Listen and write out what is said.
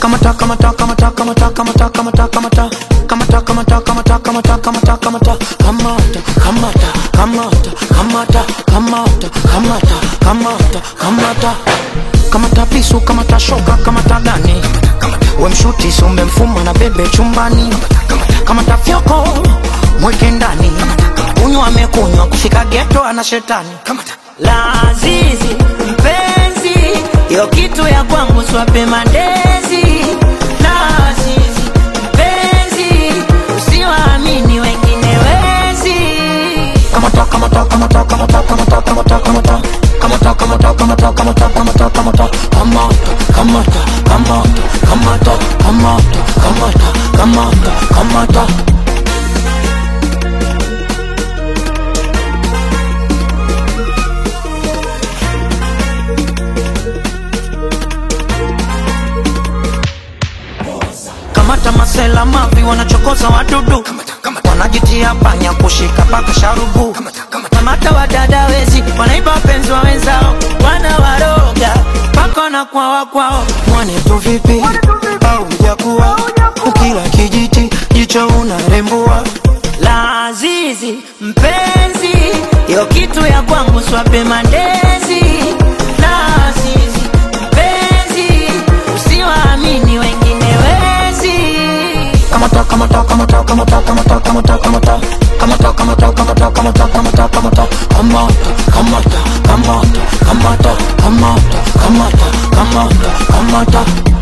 Kamata, kamata, kamata, kamata, kamata, kamata, kamata. Kamata, kamata, kamata, kamata, kamata, kamata. Kamata, kamata, kamata, kamata, kamata, kamata, kamata, kamata. Kamata pisu, kamata shoka, kamata gani? We mshuti sombe mfuma na bebe chumbani. Kamata fyoko, mweke ndani. Kunywa amekunywa kufika ghetto ana shetani. Lazizi, mpenzi, yo kitu ya kwangu swape mandezi. Lazizi, mpenzi, usiwaamini wengine wezi. Kamata, kamata, kamata, kamata, kamata, kamata, kamata. Kamata, kamata, kamata, kamata, kamata, kamata. Kamata, kamata, kamata, kamata, kamata, kamata, kamata. Kamata masela mavi wanachokoza wadudu. Wanajitia panya kushika paka sharubu. Kamata wadada wezi wanaiba penzi wa wenzao. Wanawaroga paka na kwao kwao. Mwane tu vipi au hujakuwa ukila kijiti jicho unarembua. Lazizi mpenzi yo kitu ya kwangu swape mandezi. Lazizi mpenzi usiwaamini wengine wezi. Kamata, kamata, kamata, kamata, kamata, kamata, kamata. Kamata, kamata, kamata, kamata, kamata, kamata. Kamata, kamata, kamata, kamata, kamata, kamata, kamata, kamata.